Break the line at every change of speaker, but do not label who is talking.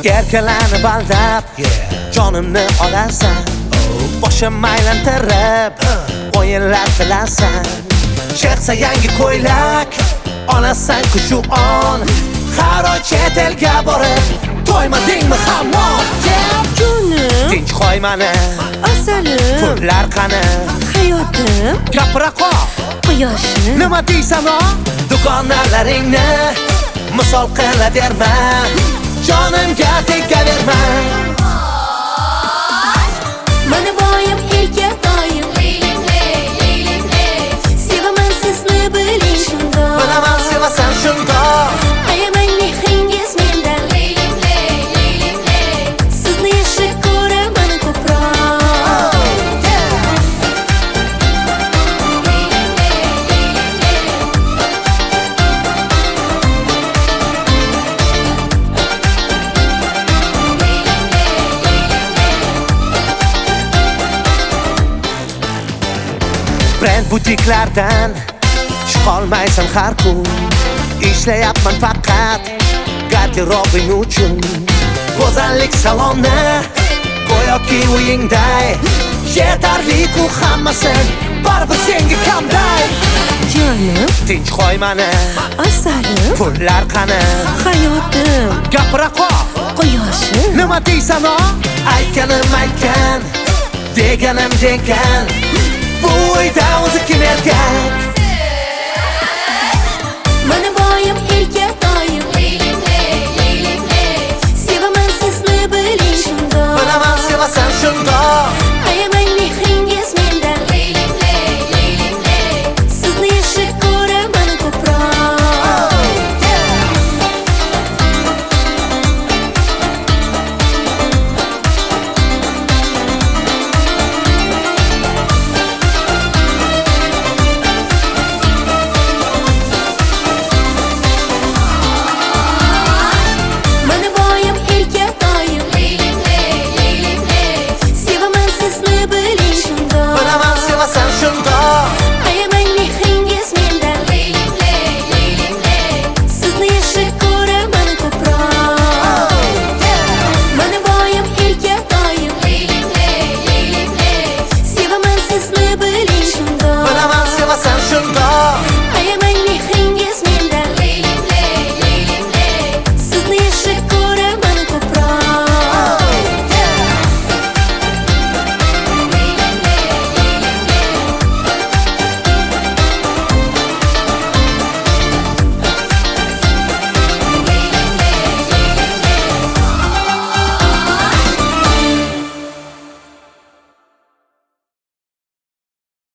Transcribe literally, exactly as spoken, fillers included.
Erkalani baldab jonimni olasan, boshim aylantirib o'yinlar qilasan. Chiqsa yangi ko'ylak olasan ku shu on, har oy chet elga borib to'ymadingmi hamon?
Jonim,
Tinch qo'ymani
asalim,
pullar qani,
hayotim,
gapira qol,
quyoshim.
nima deysan o? Dugonalaringni misol qilaverma, jonimga tegaverma.
Mana boyim elga doim, sevaman sizni biling shundoq.
Bilaman sevasan shundoq,
Ayaman mehringiz mendan, sizni yaxshi ko'raman ko'proq.
brend butiklardan chiqolmaysan har kun. Ishlayapman faqat garderobing uchun. Go'zallik saloni go'yoki uyingday, yetarli-ku hammasi baribir senga kamday.
Jonim,
Tinch qo'ymani
asalim,
pullar qani,
hayotim,
gapira qol,
quyoshim.
nima deysan o? Aytganim aytgan, deganim degan, bu uyda o'zi kim erkan?